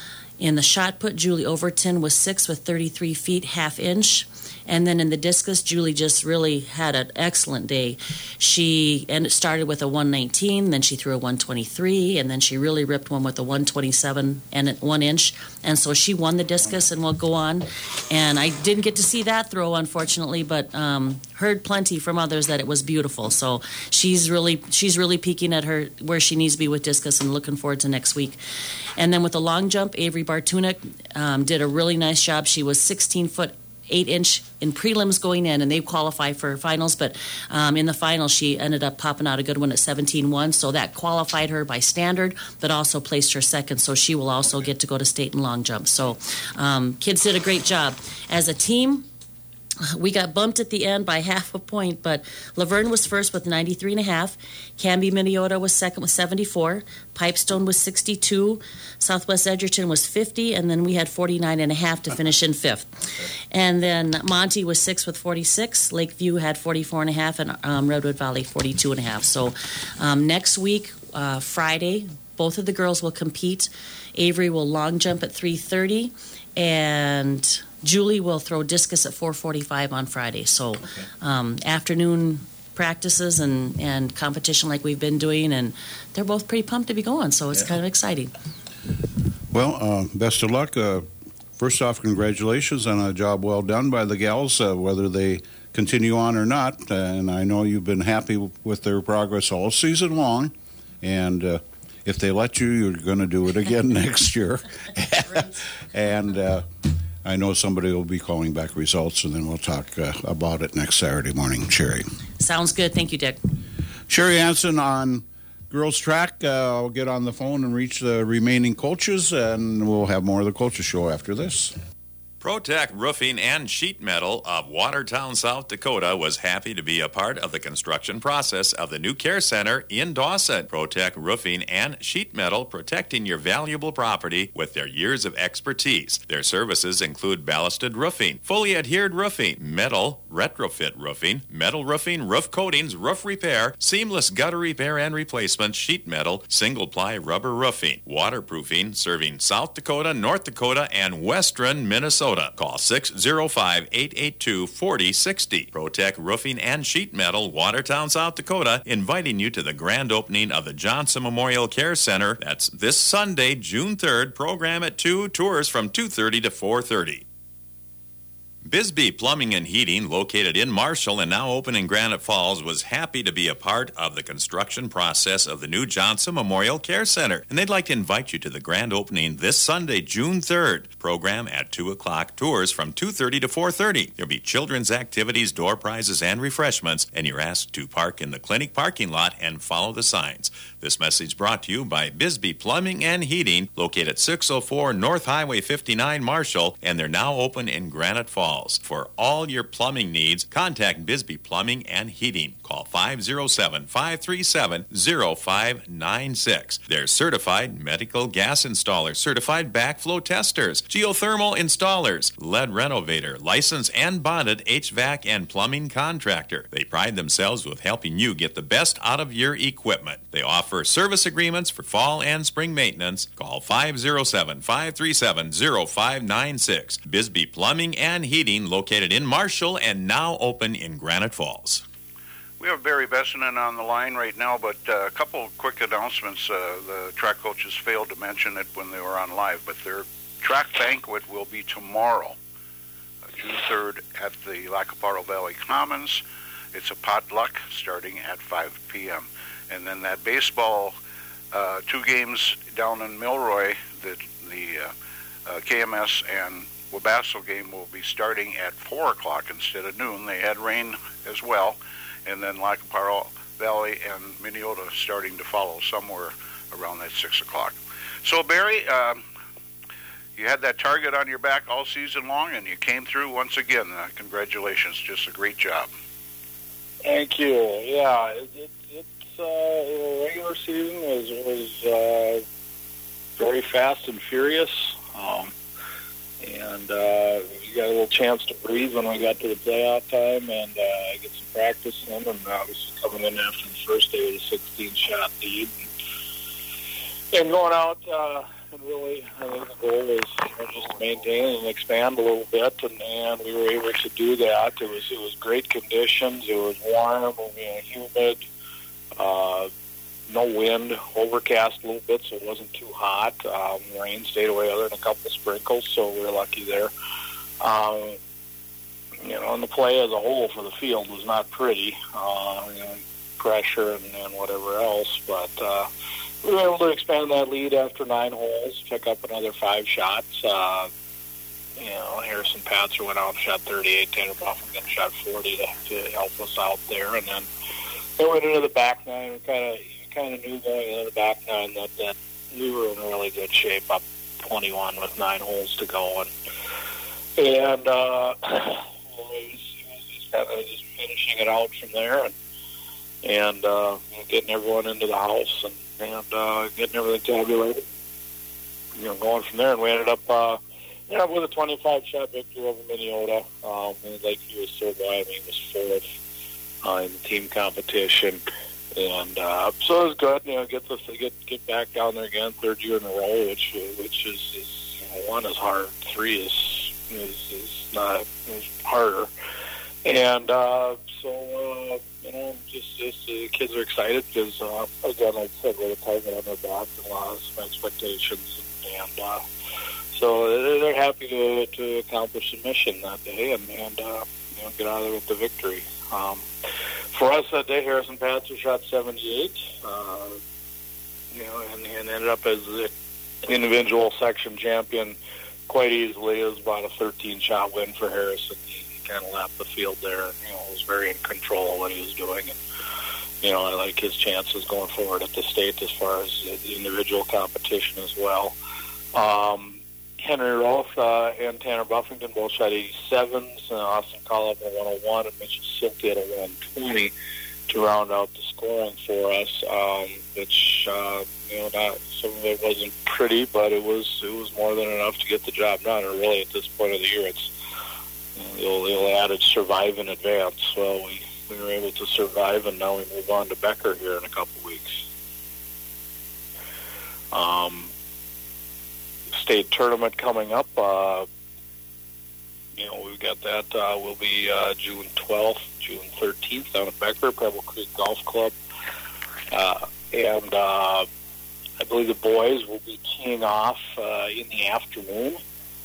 In the shot put, Julie Overton was sixth with thirty-three feet, half inch. And then in the discus, Julie just really had an excellent day. She ended, started with a one nineteen, then she threw a one twenty-three, and then she really ripped one with a one twenty-seven and a one inch. And so she won the discus and will go on. And I didn't get to see that throw, unfortunately, but um, heard plenty from others that it was beautiful. So she's really she's really peaking at her where she needs to be with discus and looking forward to next week. And then with the long jump, Avery Bartunek um, did a really nice job. She was sixteen foot eight inch in prelims going in, and they qualify for finals, but um, in the finals she ended up popping out a good one at seventeen one, so that qualified her by standard, but also placed her second, so she will also get to go to state and long jump. So um, kids did a great job. As a team, we got bumped at the end by half a point, but Laverne was first with ninety-three and a half. Canby Minnesota was second with seventy-four. Pipestone was sixty-two. Southwest Edgerton was fifty, and then we had forty-nine and a half to finish in fifth. And then Monty was sixth with forty-six. Lakeview had forty-four and a half, and um, Redwood Valley forty-two and a half. So um, next week, uh, Friday, both of the girls will compete. Avery will long jump at three thirty, and Julie will throw discus at four forty-five on Friday. So um, afternoon practices and, and competition like we've been doing, and they're both pretty pumped to be going, so it's yeah. kind of exciting. Well, uh, best of luck. Uh, first off, congratulations on a job well done by the gals, uh, whether they continue on or not. And I know you've been happy with their progress all season long, and uh, if they let you, you're going to do it again next year. and uh, I know somebody will be calling back results, and then we'll talk uh, about it next Saturday morning. Sherry. Sounds good. Thank you, Dick. Sherry Hansen on girls track. Uh, I'll get on the phone and reach the remaining coaches, and we'll have more of the coaches show after this. ProTech Roofing and Sheet Metal of Watertown, South Dakota was happy to be a part of the construction process of the new care center in Dawson. ProTech Roofing and Sheet Metal, protecting your valuable property with their years of expertise. Their services include ballasted roofing, fully adhered roofing, metal retrofit roofing, metal roofing, roof coatings, roof repair, seamless gutter repair and replacement, sheet metal, single-ply rubber roofing, waterproofing, serving South Dakota, North Dakota, and western Minnesota. Call six oh five, eight eight two, four oh six oh. ProTech Roofing and Sheet Metal, Watertown, South Dakota, inviting you to the grand opening of the Johnson Memorial Care Center. That's this Sunday, June third. Program at two, tours from two thirty to four thirty. Bisbee Plumbing and Heating, located in Marshall and now open in Granite Falls, was happy to be a part of the construction process of the new Johnson Memorial Care Center. And they'd like to invite you to the grand opening this Sunday, June third. Program at two o'clock, tours from two thirty to four thirty. There'll be children's activities, door prizes, and refreshments, and you're asked to park in the clinic parking lot and follow the signs. This message brought to you by Bisbee Plumbing and Heating, located at six oh four North Highway fifty-nine, Marshall, and they're now open in Granite Falls. For all your plumbing needs, contact Bisbee Plumbing and Heating. Call five oh seven, five three seven, oh five nine six. They're certified medical gas installers, certified backflow testers, geothermal installers, lead renovator, licensed and bonded H V A C and plumbing contractor. They pride themselves with helping you get the best out of your equipment. They offer service agreements for fall and spring maintenance. Call five oh seven, five three seven, oh five nine six. Bisbee Plumbing and Heating, located in Marshall and now open in Granite Falls. We have Barry Bessinen on the line right now, but uh, a couple of quick announcements. Uh, the track coaches failed to mention it when they were on live, but their track banquet will be tomorrow, uh, June third, at the Lacaparo Valley Commons. It's a potluck starting at five p.m. And then that baseball, uh, two games down in Milroy, the, the uh, uh, K M S and Wabasso game will be starting at four o'clock instead of noon. They had rain as well. And then Lacaparo Valley and Minneota starting to follow somewhere around that six o'clock. So, Barry, um, you had that target on your back all season long, and you came through once again. Uh, congratulations. Just a great job. Thank you. Yeah, it, it, it's uh, the regular season was, was uh, very fast and furious. Um, and uh, we got a little chance to breathe when we got to the playoff time and uh, get some practice in, and obviously coming in after the first day with a sixteen-shot lead. And, and going out, uh, and really, I think the goal was you know, just to maintain and expand a little bit, and, and we were able to do that. It was it was great conditions. It was warm, you know, humid, uh, no wind, overcast a little bit, so it wasn't too hot. Um, rain stayed away other than a couple of sprinkles, so we were lucky there. Um, you know, and the play as a whole for the field was not pretty, uh, you know, pressure and, and whatever else, but uh, we were able to expand that lead after nine holes, pick up another five shots. Uh, you know, Harrison Patzer went out and shot thirty-eight, Tanner Buffington shot forty to, to help us out there, and then they went into the back nine. We kind of kind of knew going into the back nine that, that we were in really good shape, up twenty-one with nine holes to go, and and uh, it was, it was just kind of just finishing it out from there, and and uh, you know, getting everyone into the house and and uh, getting everything tabulated, you know, going from there, and we ended up uh, ended up with a twenty-five shot victory over Minneota. Um, and Lakeview was third, Wyoming was fourth uh, in the team competition. And uh, so it was good, you know, get to get get back down there again, third year in a row, which which is, is you know, one is hard, three is is, is not is harder, and uh, so uh, you know, just just the uh, kids are excited because uh, again, like I said, with a target on their back and a lot of expectations, and, and uh, so they're happy to to accomplish the mission that day and and uh, you know, get out of there with the victory. Um, For us that day, Harrison Patzer shot seventy-eight, uh, you know, and, and ended up as the individual section champion quite easily. It was about a thirteen-shot win for Harrison. He, he kind of lapped the field there, and, you know, was very in control of what he was doing. And, you know, I like his chances going forward at the state as far as the individual competition as well. Um, Henry Rolfe uh, and Tanner Buffington both shot eighty-sevens. Uh, Austin Collop at one oh one and Mitchell Silky at a one twenty to round out the scoring for us. Um, which uh, you know, not some of it wasn't pretty, but it was it was more than enough to get the job done. And really, at this point of the year, it's you know, the old adage survive in advance. Well, we we were able to survive, and now we move on to Becker here in a couple weeks. Um. State tournament coming up. Uh, you know, we've got that. Uh, will be uh, June twelfth, June thirteenth down at Becker, Pebble Creek Golf Club. Uh, and uh, I believe the boys will be teeing off uh, in the afternoon.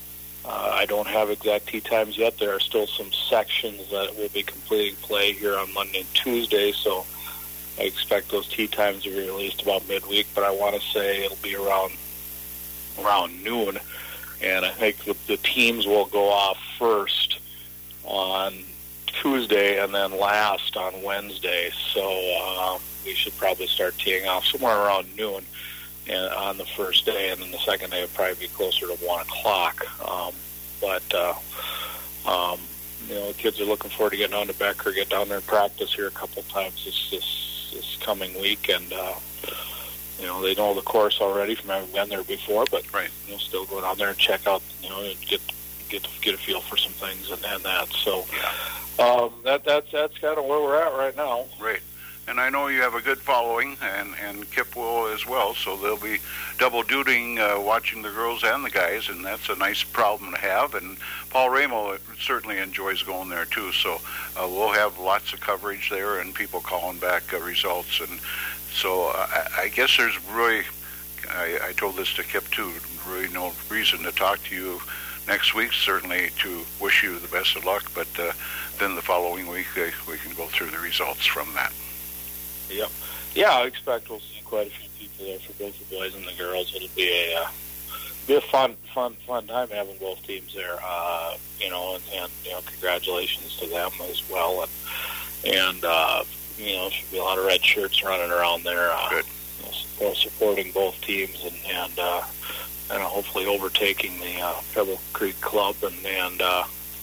Uh, I don't have exact tee times yet. There are still some sections that will be completing play here on Monday and Tuesday, so I expect those tee times to be released about midweek, but I want to say it'll be around around noon, and I think the, the teams will go off first on Tuesday and then last on Wednesday, so uh, we should probably start teeing off somewhere around noon and on the first day, and then the second day will probably be closer to one o'clock. Um, but, uh, um, you know, the kids are looking forward to getting down to Becker, get down there and practice here a couple times this, this, this coming week. And, uh, you know, they know the course already from having been there before, but, right. you know, still go down there and check out, you know, and get get get a feel for some things and, and that. So um, that that's that's kind of where we're at right now. Right. And I know you have a good following, and, and Kip will as well, so they'll be double dutying, uh, watching the girls and the guys, and that's a nice problem to have. And Paul Ramo certainly enjoys going there, too, so uh, we'll have lots of coverage there and people calling back uh, results. And so uh, I, I guess there's really, I, I told this to Kip, too, really no reason to talk to you next week, certainly to wish you the best of luck, but uh, then the following week uh, we can go through the results from that. Yep. Yeah, I expect we'll see quite a few people there for both the boys and the girls. It'll be a uh, be a fun, fun, fun time having both teams there. Uh, you know, and, and you know, congratulations to them as well. And and uh, you know, should be a lot of red shirts running around there. Uh, Good. You know, support, supporting both teams and and uh, and hopefully overtaking the uh, Pebble Creek Club and and uh,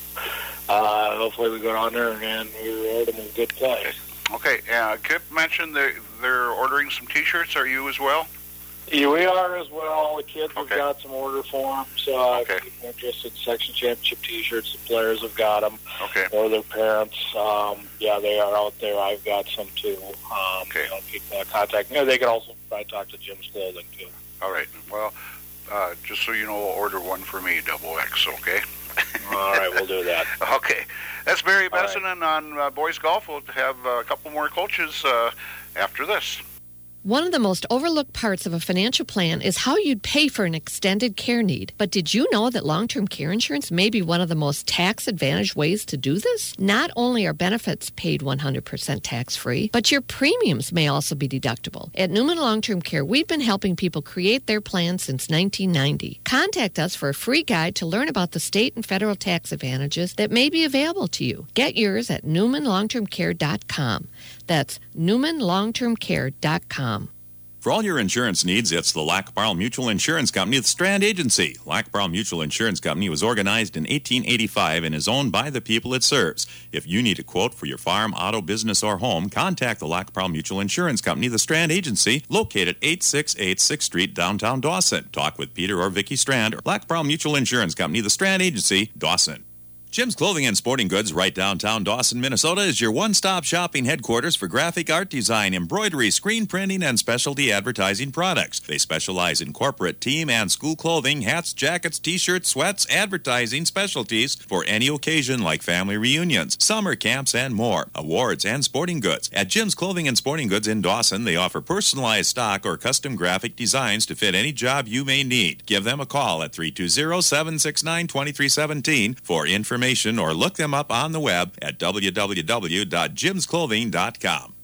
uh, hopefully we go down there and we reward them with good play. Okay, uh, Kip mentioned they're, they're ordering some T-shirts. Are you as well? Yeah, we are as well. The kids have okay. got some order forms. Uh, okay. If you're interested in section championship T-shirts, the players have got them. Okay. Or their parents. Um, yeah, they are out there. I've got some too. Um, okay. You know, people uh, contact me. They can also probably talk to Jim's Clothing too. All right. Well, uh, just so you know, order one for me, double X. Okay. All right, we'll do that. Okay. That's Barry Besson, right. and on uh, Boys Golf, we'll have uh, a couple more coaches uh, after this. One of the most overlooked parts of a financial plan is how you'd pay for an extended care need. But did you know that long-term care insurance may be one of the most tax-advantaged ways to do this? Not only are benefits paid one hundred percent tax-free, but your premiums may also be deductible. At Newman Long-Term Care, we've been helping people create their plans since nineteen ninety. Contact us for a free guide to learn about the state and federal tax advantages that may be available to you. Get yours at newman long term care dot com. That's newman long term care dot com. For all your insurance needs, it's the Lac-Barle Mutual Insurance Company, the Strand Agency. Lac-Barle Mutual Insurance Company was organized in eighteen eighty-five and is owned by the people it serves. If you need a quote for your farm, auto, business, or home, contact the Lac-Barle Mutual Insurance Company, the Strand Agency, located at eight six eight sixth Street, downtown Dawson. Talk with Peter or Vicki Strand, or Lac-Barle Mutual Insurance Company, the Strand Agency, Dawson. Jim's Clothing and Sporting Goods, right downtown Dawson, Minnesota, is your one-stop shopping headquarters for graphic art design, embroidery, screen printing, and specialty advertising products. They specialize in corporate, team, and school clothing, hats, jackets, t-shirts, sweats, advertising specialties for any occasion like family reunions, summer camps, and more. Awards and sporting goods. At Jim's Clothing and Sporting Goods in Dawson, they offer personalized stock or custom graphic designs to fit any job you may need. Give them a call at three two zero, seven six nine, two three one seven for information, or look them up on the web at w w w dot jims clothing dot com.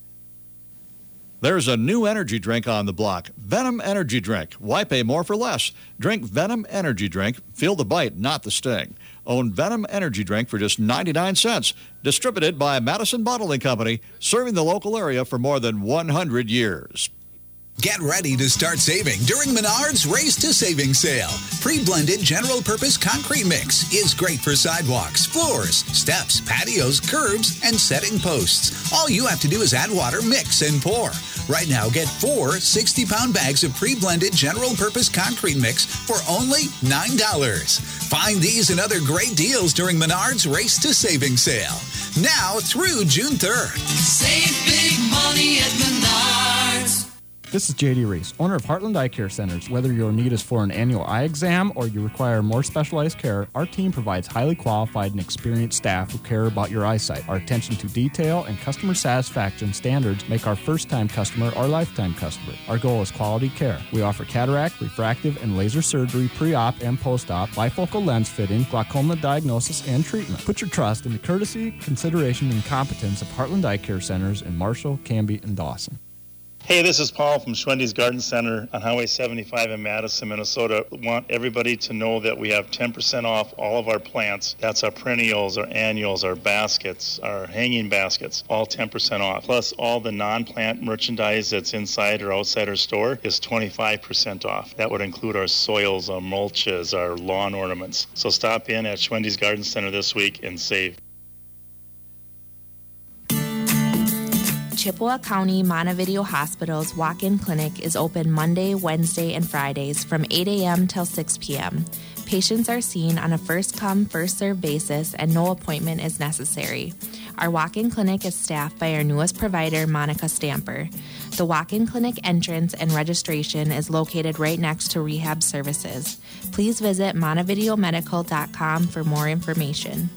There's a new energy drink on the block, Venom Energy Drink. Why pay more for less? Drink Venom Energy Drink. Feel the bite, not the sting. Own Venom Energy Drink for just ninety-nine cents. Distributed by Madison Bottling Company, serving the local area for more than one hundred years. Get ready to start saving during Menards Race to Savings Sale. Pre-blended general-purpose concrete mix is great for sidewalks, floors, steps, patios, curbs, and setting posts. All you have to do is add water, mix, and pour. Right now, get four sixty-pound bags of pre-blended general-purpose concrete mix for only nine dollars. Find these and other great deals during Menards Race to Savings Sale. Now through June third. Save big money at Menards. This is J D Reese, owner of Heartland Eye Care Centers. Whether your need is for an annual eye exam or you require more specialized care, our team provides highly qualified and experienced staff who care about your eyesight. Our attention to detail and customer satisfaction standards make our first-time customer our lifetime customer. Our goal is quality care. We offer cataract, refractive, and laser surgery pre-op and post-op, bifocal lens fitting, glaucoma diagnosis, and treatment. Put your trust in the courtesy, consideration, and competence of Heartland Eye Care Centers in Marshall, Canby, and Dawson. Hey, this is Paul from Schwendy's Garden Center on Highway seventy-five in Madison, Minnesota. We want everybody to know that we have ten percent off all of our plants. That's our perennials, our annuals, our baskets, our hanging baskets, all ten percent off. Plus, all the non-plant merchandise that's inside or outside our store is twenty-five percent off. That would include our soils, our mulches, our lawn ornaments. So stop in at Schwendy's Garden Center this week and save. Chippewa County Montevideo Hospital's walk-in clinic is open Monday, Wednesday, and Fridays from eight a.m. till six p.m. Patients are seen on a first-come, first-served basis, and no appointment is necessary. Our walk-in clinic is staffed by our newest provider, Monica Stamper. The walk-in clinic entrance and registration is located right next to rehab services. Please visit montevideo medical dot com for more information.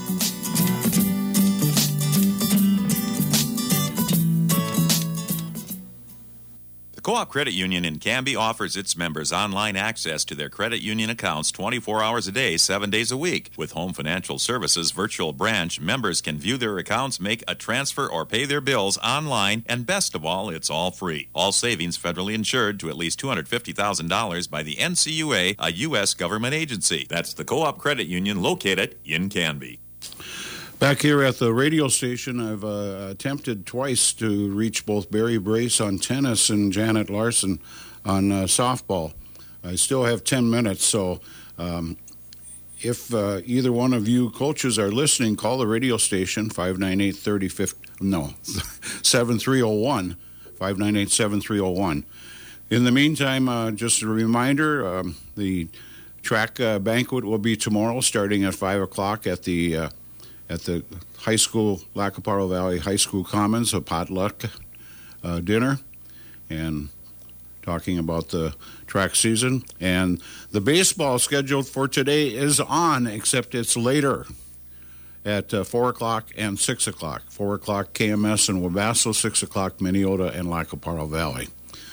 Co-op Credit Union in Canby offers its members online access to their credit union accounts twenty-four hours a day, seven days a week. With Home Financial Services Virtual Branch, members can view their accounts, make a transfer, or pay their bills online, and best of all, it's all free. All savings federally insured to at least two hundred fifty thousand dollars by the N C U A, a U S government agency. That's the Co-op Credit Union located in Canby. Back here at the radio station, I've uh, attempted twice to reach both Barry Brace on tennis and Janet Larson on uh, softball. I still have ten minutes, so um, if uh, either one of you coaches are listening, call the radio station, five nine eight, three oh five oh, no, seven three oh one, five nine eight, seven three oh one. In the meantime, uh, just a reminder, um, the track uh, banquet will be tomorrow starting at five o'clock at the uh, at the high school, Lacaparo Valley High School Commons, a potluck uh, dinner, and talking about the track season. And the baseball scheduled for today is on, except it's later at uh, four o'clock and six o'clock. four o'clock K M S and Wabasso, six o'clock Minneota and Lacaparo Valley.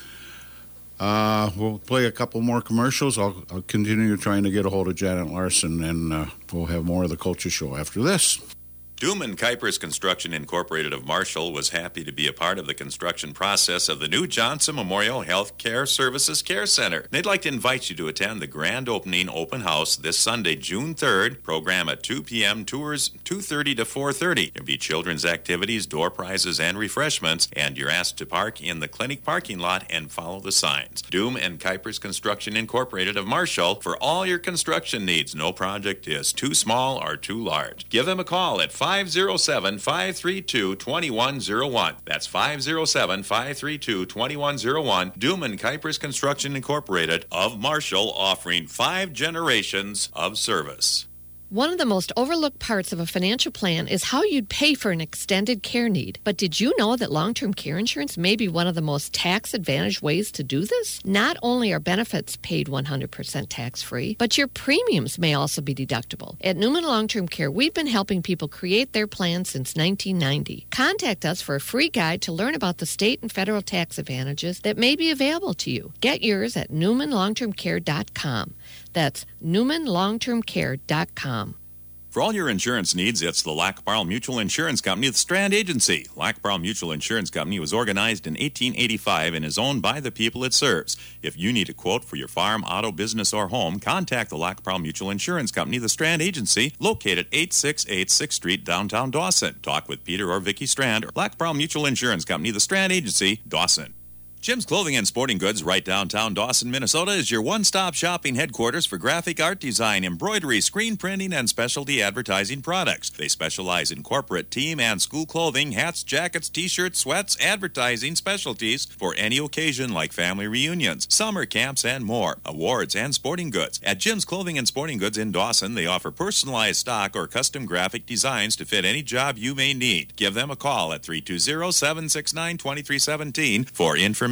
Uh, we'll play a couple more commercials. I'll, I'll continue trying to get a hold of Janet Larson, and uh, we'll have more of the Coaches Show after this. Doom and Kuipers Construction Incorporated of Marshall was happy to be a part of the construction process of the new Johnson Memorial Health Care Services Care Center. They'd like to invite you to attend the grand opening open house this Sunday, June third. Program at two p.m. Tours two thirty to four thirty. There'll be children's activities, door prizes, and refreshments, and you're asked to park in the clinic parking lot and follow the signs. Doom and Kuipers Construction Incorporated of Marshall for all your construction needs. No project is too small or too large. Give them a call at five oh seven, five three two, two one oh one. That's five oh seven, five three two, two one oh one. Doom and Kuipers Construction Incorporated of Marshall, offering five generations of service. One of the most overlooked parts of a financial plan is how you'd pay for an extended care need. But did you know that long-term care insurance may be one of the most tax-advantaged ways to do this? Not only are benefits paid one hundred percent tax-free, but your premiums may also be deductible. At Newman Long-Term Care, we've been helping people create their plans since nineteen ninety. Contact us for a free guide to learn about the state and federal tax advantages that may be available to you. Get yours at newman long term care dot com. That's newman long term care dot com. For all your insurance needs, it's the Lacaparo Mutual Insurance Company, the Strand Agency. Lacaparo Mutual Insurance Company was organized in eighteen eighty-five and is owned by the people it serves. If you need a quote for your farm, auto, business, or home, contact the Lacaparo Mutual Insurance Company, the Strand Agency, located at eight six eight sixth Street, downtown Dawson. Talk with Peter or Vicki Strand, or Lacaparo Mutual Insurance Company, the Strand Agency, Dawson. Jim's Clothing and Sporting Goods, right downtown Dawson, Minnesota, is your one-stop shopping headquarters for graphic art design, embroidery, screen printing, and specialty advertising products. They specialize in corporate, team, and school clothing, hats, jackets, t-shirts, sweats, advertising specialties for any occasion like family reunions, summer camps, and more. Awards and sporting goods. At Jim's Clothing and Sporting Goods in Dawson, they offer personalized stock or custom graphic designs to fit any job you may need. Give them a call at three two zero, seven six nine, two three one seven for information.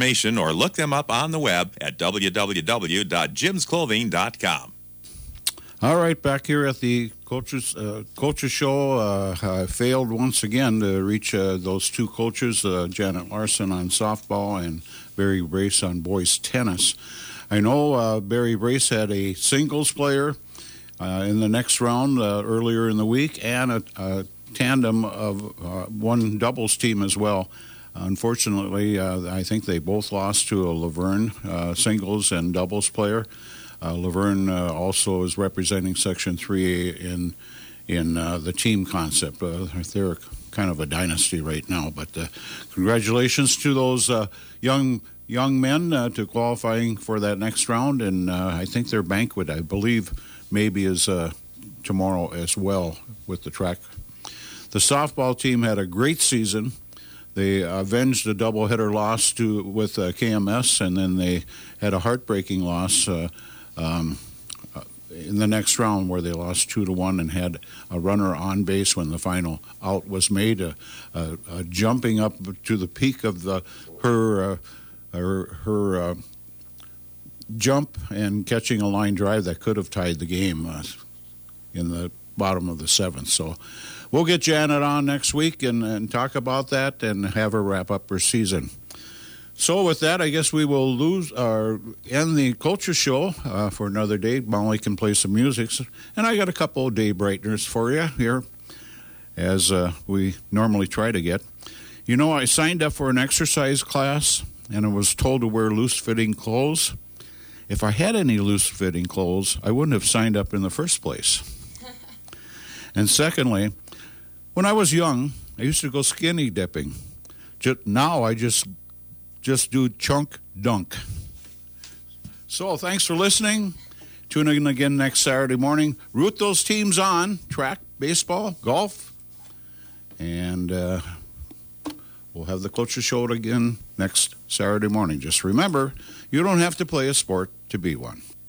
information or look them up on the web at w w w dot jims clothing dot com. All right, back here at the Coaches uh, Coaches Show, uh, I failed once again to reach uh, those two coaches, uh, Janet Larson on softball and Barry Brace on boys tennis. I know uh, Barry Brace had a singles player uh, in the next round uh, earlier in the week and a, a tandem of uh, one doubles team as well. Unfortunately, uh, I think they both lost to a Laverne uh, singles and doubles player. Uh, Laverne uh, also is representing Section three A in in uh, the team concept. Uh, they're kind of a dynasty right now. But uh, congratulations to those uh, young young men uh, to qualifying for that next round. And uh, I think their banquet, I believe, maybe is uh, tomorrow as well with the track. The softball team had a great season. They avenged a doubleheader loss to with uh, K M S, and then they had a heartbreaking loss uh, um, uh, in the next round where they lost two to one and had a runner on base when the final out was made. Uh, uh, uh, jumping up to the peak of the her uh, her, her uh, jump and catching a line drive that could have tied the game uh, in the bottom of the seventh. So. We'll get Janet on next week and, and talk about that and have her wrap up her season. So with that, I guess we will lose or end the Culture Show uh, for another day. Molly can play some music. And I got a couple of day brighteners for you here, as uh, we normally try to get. You know, I signed up for an exercise class, and I was told to wear loose-fitting clothes. If I had any loose-fitting clothes, I wouldn't have signed up in the first place. And secondly, when I was young, I used to go skinny dipping. Just, now I just just do chunk dunk. So thanks for listening. Tune in again next Saturday morning. Root those teams on, track, baseball, golf. And uh, we'll have the Culture Show again next Saturday morning. Just remember, you don't have to play a sport to be one.